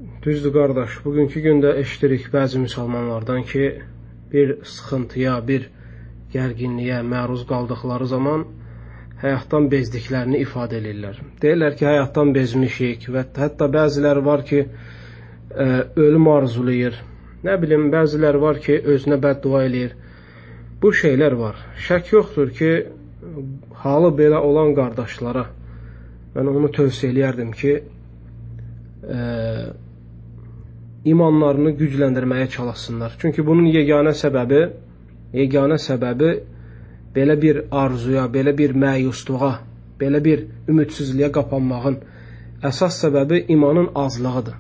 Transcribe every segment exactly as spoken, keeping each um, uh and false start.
Düzdür qardaş, bugünkü gündə eşitirik bəzi müsəlmanlardan ki, bir sıxıntıya, bir gərginliyə məruz qaldıqları zaman həyatdan bezdiklərini ifadə edirlər. Deyirlər ki, həyatdan bezmişik və hətta bəziləri var ki, ölüm arzulayır. Nə bilim, bəziləri var ki, özünə bəddua eləyir. Bu şeylər var. Şək yoxdur ki, halı belə olan qardaşlara mən onu tövsiyə eləyərdim ki, e, imanlarını gücləndirməyə çalışsınlar. Çünki bunun yeganə səbəbi, yeganə səbəbi belə bir arzuya, belə bir məyusluğa, belə bir ümidsizliyə qapanmağın əsas səbəbi imanın azlığıdır.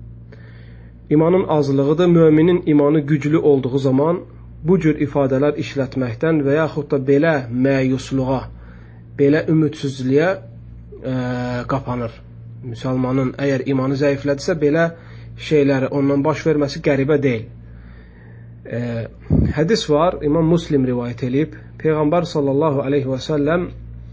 İmanın azlığıdır. Müminin imanı güclü olduğu zaman bu cür ifadələr işlətməkdən və yaxud da belə məyusluğa, belə ümidsizliyə e, qapanır. Müsəlmanın əgər imanı zəiflədirsə, belə şeyləri ondan baş verməsi qəribə deyil. E, hədis var, İmam Muslim rivayət edib, Peyğəmbər sallallahu aleyhi və səlləm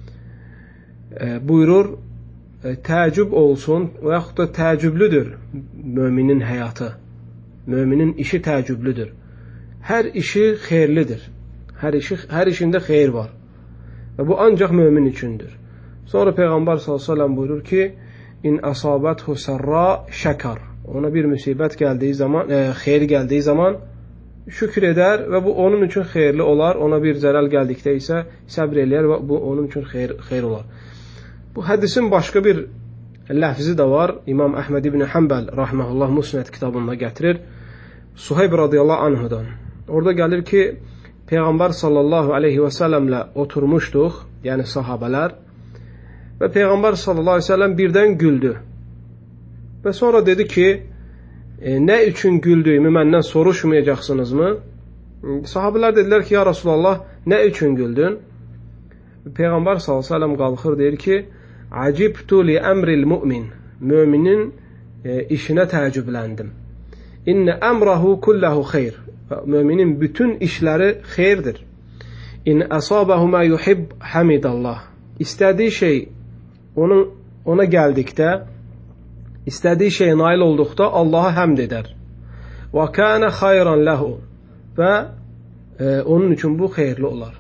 e, buyurur, e, təəccüb olsun və yaxud da təəccüblüdür müminin həyatı. Müminin işi təəccüblüdür. Hər işi xeyirlidir. Hər, işi, hər işində xeyir var. Və bu ancaq mömin üçündür. Sonra Peyğəmbər sallallahu aleyhi və səlləm buyurur ki, İn əsabəthu sərra şəkar. Ona bir müsibət gəldiyi zaman, e, xeyir gəldiyi zaman şükür edər və bu onun üçün xeyirli olar. Ona bir zərər gəldikdə isə səbr eləyər və bu onun üçün xeyir, xeyir olar. Bu hədisin başqa bir ləfzi də var. İmam Əhməd ibn Həmbəl rahmehullah Musnəd kitabında gətirir. Suheyb radiyallahu anhudan. Orada gəlir ki, Peyğəmbər sallallahu aleyhi və səlləmlə oturmuşduq, yəni sahabələr, və Peyğəmbər sallallahu aleyhi və səlləm birdən güldü. Və sonra dedi ki, e, nə üçün güldüyümü məndən soruşmayacaqsınızmı? Sahabələr dedilər ki, ya Rasulallah, nə üçün güldün? Peyğəmbər sallallahu aleyhi və səlləm qalxır, deyir ki, Acibtu li əmril mümin. Müminin e, işinə təəccübləndim. İnne əmrahu kullahu xeyr. Müminin bütün işləri xeyirdir. İn əsabəhu mə yuhib hamidallah. İstədiyi şey onun, ona gəldikdə, istədiyi şey nail olduqda Allaha həmd edər. Və kənə xayran ləhu. Və e, onun üçün bu xeyirli olar.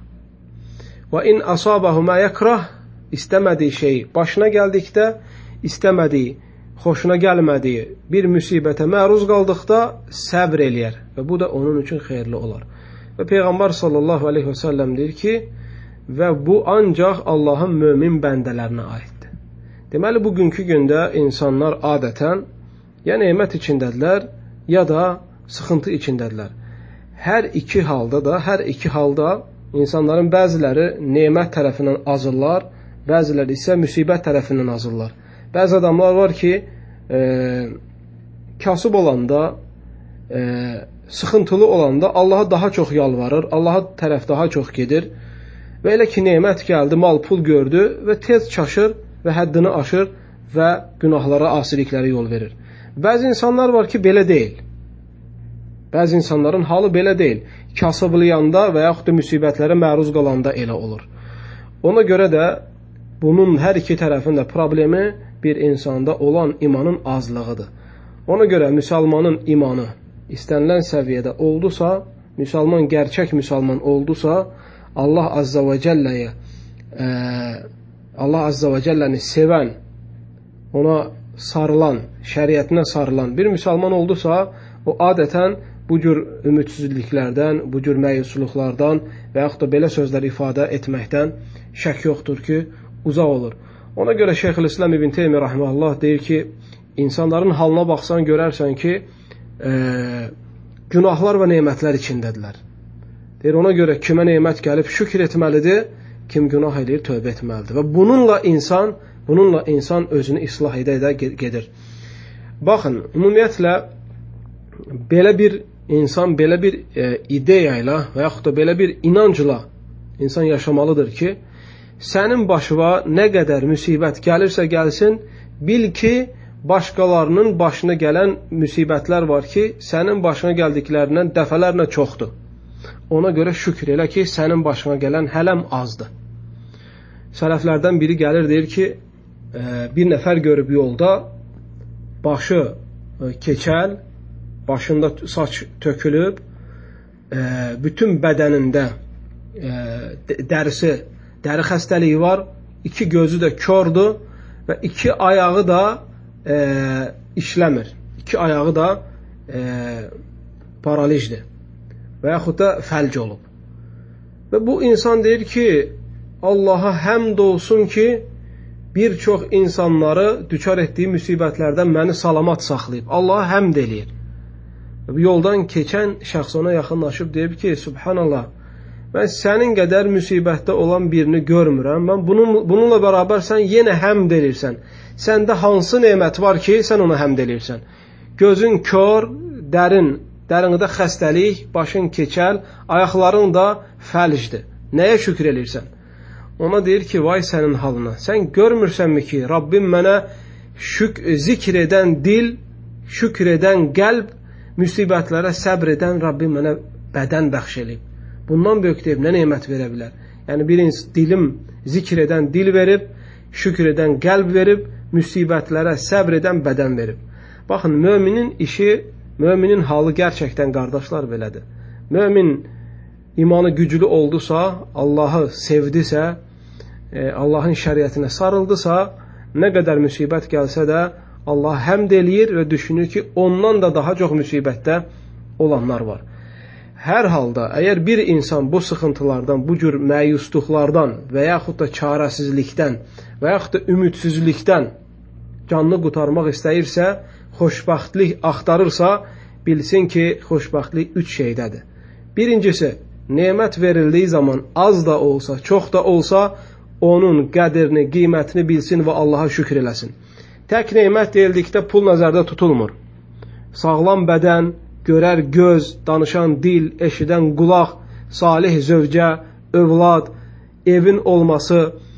Və in əsabəhu mə yəkrah. İstəmədiyi şey başına gəldikdə, istəmədiyi, xoşuna gəlmədiyi bir müsibətə məruz qaldıqda səbr eləyər və bu da onun üçün xeyirli olar. Və Peyğəmbər sallallahu aleyhi və səlləm deyir ki, və bu ancaq Allahın mömin bəndələrinə aiddir. Deməli, bugünkü gündə insanlar adətən ya nemət içindədirlər, ya da sıxıntı içindədirlər. Hər iki halda da, hər iki halda insanların bəziləri nemət tərəfindən azırlar, bəziləri isə müsibət tərəfindən azırlar. Bəzi adamlar var ki, e, kasıb olanda, e, sıxıntılı olanda Allaha daha çox yalvarır, Allaha tərəf daha çox gedir və elə ki, nemət gəldi, mal pul gördü və tez çaşır və həddini aşır və günahlara, asiliklərə yol verir. Bəzi insanlar var ki, belə deyil. Bəzi insanların halı belə deyil. Kasıblayanda və yaxud da müsibətlərə məruz qalanda elə olur. Ona görə də bunun hər iki tərəfində problemi bir insanda olan imanın azlığıdır. Ona görə müsəlmanın imanı istənilən səviyyədə oldusa, müsəlman gerçək müsəlman oldusa, Allah Azza və Cəlləyə e, Allah Azza və Cəlləni sevən, ona sarılan, şəriətinə sarılan bir müsəlman oldusa, o adətən bu cür ümidsizliklərdən, bu cür məyusluqlardan və yaxud da belə sözlər ifadə etməkdən şək yoxdur ki, uzaq olur. Ona görə Şeyxülislam İbn Teymiyyə rahmehullah deyir ki, insanların halına baxsan görərsən ki, e, günahlar və nemətlər içindədirlər. Deyir, ona görə kimə nemət gəlib şükür etməlidir, kim günah edir, tövbə etməlidir. Və bununla insan, bununla insan özünü islah edə-edə gedir. Baxın, ümumiyyətlə belə bir insan belə bir e, ideya ilə və yaxud da belə bir inancla insan yaşamalıdır ki, sənin başına nə qədər müsibət gəlirsə gəlsin, bil ki, başqalarının başına gələn müsibətlər var ki, sənin başına gəldiklərindən dəfələrlə çoxdur. Ona görə şükür elə ki, sənin başına gələn hələm azdır. Sələflərdən biri gəlir, deyir ki, bir nəfər görüb yolda başı keçəl, başında saç tökülüb, bütün bədənində dərisi, dəri xəstəliyi var, iki gözü də kördür və iki ayağı da e, işləmir. İki ayağı da e, paralizdir və yaxud da fəlc olub. Və bu insan deyir ki, Allaha həmd olsun ki, bir çox insanları düçar etdiyi müsibətlərdən məni salamat saxlayıb. Allaha həmd eləyir. Yoldan keçən şəxs ona yaxınlaşıb deyib ki, Subhanallah, mən sənin qədər müsibətdə olan birini görmürəm. Mən bunun, bununla bərabər sən yenə həmd elirsən. Səndə hansı nemət var ki, sən ona həmd elirsən? Gözün kör, dərin, dərində xəstəlik, başın keçəl, ayaqların da fəlcdir. Nəyə şükür elirsən? Ona deyir ki, vay sənin halına. Sən görmürsənmi ki, Rabbim mənə şük, zikr edən dil, şükr edən qəlb, müsibətlərə səbr edən Rabbim mənə bədən bəxş eləyib. Bundan böyük deyib, nə nemət verə bilər? Yəni, bir dilim zikr edən dil verib, şükür edən qəlb verib, müsibətlərə səbr edən bədən verib. Baxın, müminin işi, müminin halı gerçəkdən qardaşlar belədir. Mümin imanı güclü oldusa, Allahı sevdisə, e, Allahın şəriətinə sarıldısa, nə qədər müsibət gəlsə də, Allah həmd eləyir və düşünür ki, ondan da daha çox müsibətdə olanlar var. Hər halda, əgər bir insan bu sıxıntılardan, bu cür məyusluqlardan və yaxud da çarəsizlikdən və yaxud da ümidsizlikdən canını qurtarmaq istəyirsə, xoşbəxtlik axtarırsa, bilsin ki, xoşbəxtlik üç şeydədir. Birincisi, nemət verildiyi zaman az da olsa, çox da olsa, onun qədrini, qiymətini bilsin və Allaha şükür eləsin. Tək nemət deyildikdə pul nəzərdə tutulmur. Sağlam bədən, görər göz, danışan dil, eşidən qulaq, salih zövcə, övlad, evin olması,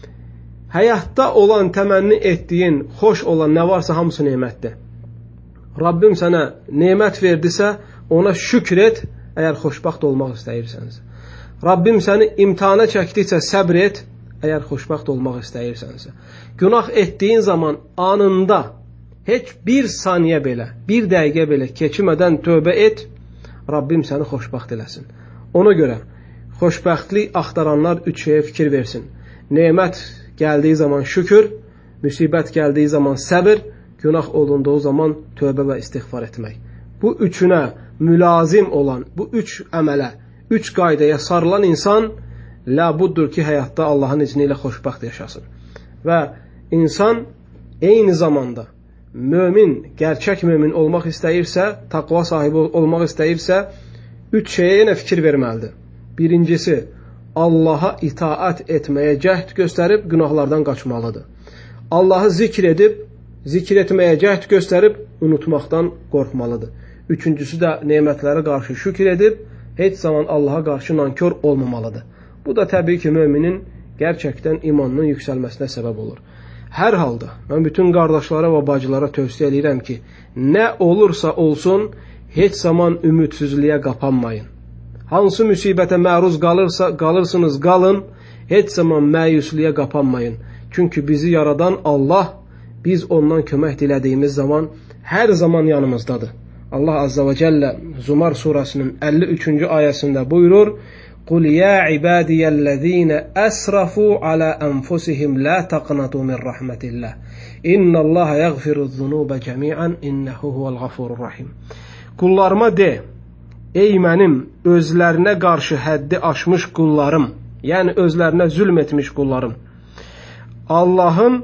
həyatda olan, təmənni etdiyin, xoş olan nə varsa hamısı nemətdir. Rabbim sənə nemət verdisə, ona şükür et, əgər xoşbəxt olmaq istəyirsənsə. Rabbim səni imtihana çəkdikcə səbr et, əgər xoşbəxt olmaq istəyirsənsə. Günah etdiyin zaman anında, heç bir saniyə belə, bir dəqiqə belə keçmədən tövbə et, Rabbim səni xoşbəxt eləsin. Ona görə xoşbəxtlik axtaranlar üç şeyə fikir versin. Nemət gəldiyi zaman şükür, müsibət gəldiyi zaman səbir, günah olunduğu zaman tövbə və istiğfar etmək. Bu üçünə mülazim olan, bu üç əmələ, üç qaydaya sarılan insan ləbuddur ki, həyatda Allahın izni ilə xoşbəxt yaşasın. Və insan eyni zamanda mömin, gerçək mömin olmaq istəyirsə, taqva sahibi olmaq istəyirsə, üç şeyə yenə fikir verməlidir. Birincisi, Allaha itaat etməyə cəhd göstərib, günahlardan qaçmalıdır. Allahı zikr edib, zikr etməyə cəhd göstərib, unutmaqdan qorxmalıdır. Üçüncüsü də nemətlərə qarşı şükür edib, heç zaman Allaha qarşı nankör olmamalıdır. Bu da təbii ki, müminin gerçəkdən imanının yüksəlməsinə səbəb olur. Hər halda, mən bütün qardaşlara və bacılara tövsiyə edirəm ki, nə olursa olsun, heç zaman ümidsizliyə qapanmayın. Hansı müsibətə məruz qalırsa, qalırsınız, qalın, heç zaman məyusliyə qapanmayın. Çünki bizi yaradan Allah, biz ondan kömək dilədiyimiz zaman hər zaman yanımızdadır. Allah Azza və Cəllə Zumar surasının əlli üçüncü ayəsində buyurur, قُلْ يَا عِبَادِيَ الَّذ۪ينَ أَسْرَفُوا عَلَى أَنْفُسِهِمْ لَا تَقْنَطُوا مِنْ رَحْمَةِ اللّٰهِ إِنَّ اللّٰهَ يَغْفِرُ الذُّنُوبَ جَمِيعًا إِنَّهُ هُوَ الْغَفُورُ الرَّحِيمُ. Qullarıma de, ey mənim özlərinə qarşı həddi aşmış qullarım, yəni özlərinə zülm etmiş qullarım, Allahın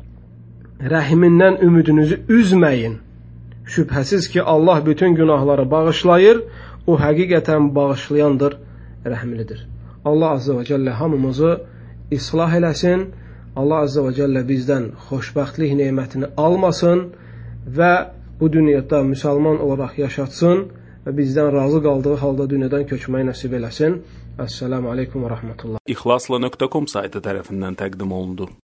rəhimindən ümidinizi üzməyin. Şübhəsiz ki, Allah bütün günahları bağışlayır, o həqiqətən bağışlayandır, rəhmlidir. Allah Azza və Cəllə hamımızı islah eləsin, Allah Azza və Cəllə bizdən xoşbəxtlik nemətini almasın və bu dünyada müsəlman olaraq yaşatsın və bizdən razı qaldığı halda dünyadan köçməyi nəsib eləsin. Əssəlamu aleykum və rəhmətullah. İxlasla nöqtə com saytı tərəfindən təqdim olundu.